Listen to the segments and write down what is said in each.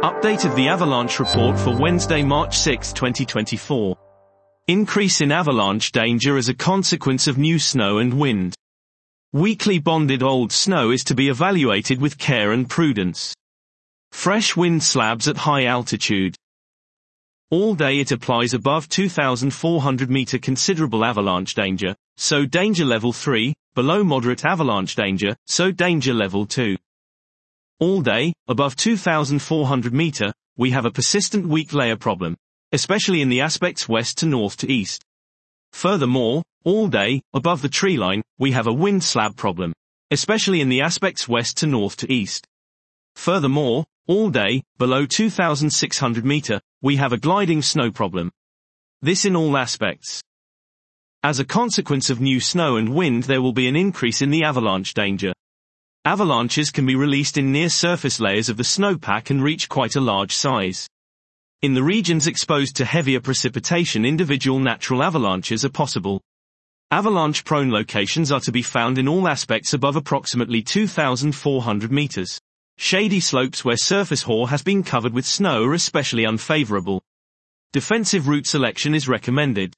Update of the avalanche report for Wednesday, March 6, 2024. Increase in avalanche danger as a consequence of new snow and wind. Weakly bonded old snow is to be evaluated with care and prudence. Fresh wind slabs at high altitude. All day it applies above 2,400 meter considerable avalanche danger, so danger level 3, below moderate avalanche danger, so danger level 2. All day, above 2,400 meter, we have a persistent weak layer problem, especially in the aspects west to north to east. Furthermore, all day, above the tree line, we have a wind slab problem, especially in the aspects west to north to east. Furthermore, all day, below 2,600 meter, we have a gliding snow problem. This in all aspects. As a consequence of new snow and wind, there will be an increase in the avalanche danger. Avalanches can be released in near-surface layers of the snowpack and reach quite a large size. In the regions exposed to heavier precipitation, individual natural avalanches are possible. Avalanche-prone locations are to be found in all aspects above approximately 2,400 meters. Shady slopes where surface hoar has been covered with snow are especially unfavorable. Defensive route selection is recommended.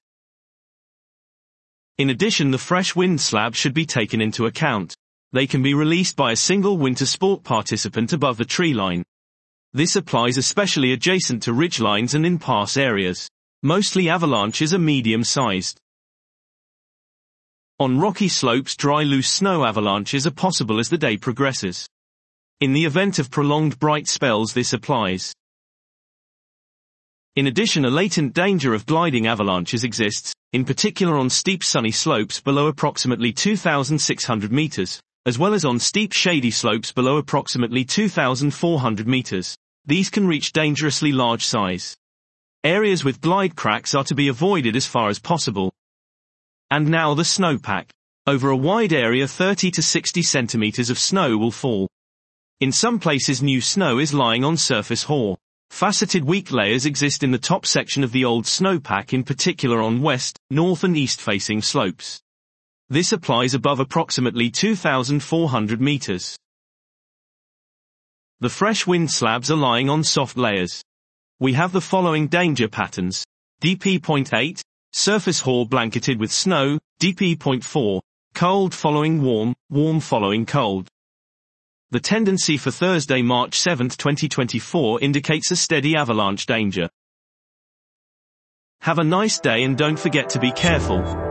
In addition, the fresh wind slab should be taken into account. They can be released by a single winter sport participant above the tree line. This applies especially adjacent to ridge lines and in pass areas. Mostly avalanches are medium-sized. On rocky slopes, dry loose snow avalanches are possible as the day progresses. In the event of prolonged bright spells, this applies. In addition, a latent danger of gliding avalanches exists, in particular on steep sunny slopes below approximately 2,600 meters. As well as on steep shady slopes below approximately 2,400 meters. These can reach dangerously large size. Areas with glide cracks are to be avoided as far as possible. And now the snowpack. Over a wide area, 30 to 60 centimeters of snow will fall. In some places, new snow is lying on surface hoar. Faceted weak layers exist in the top section of the old snowpack, in particular on west, north and east facing slopes. This applies above approximately 2,400 meters. The fresh wind slabs are lying on soft layers. We have the following danger patterns. DP.8, surface hoar blanketed with snow. DP.4, cold following warm, warm following cold. The tendency for Thursday, March 7, 2024 indicates a steady avalanche danger. Have a nice day and don't forget to be careful.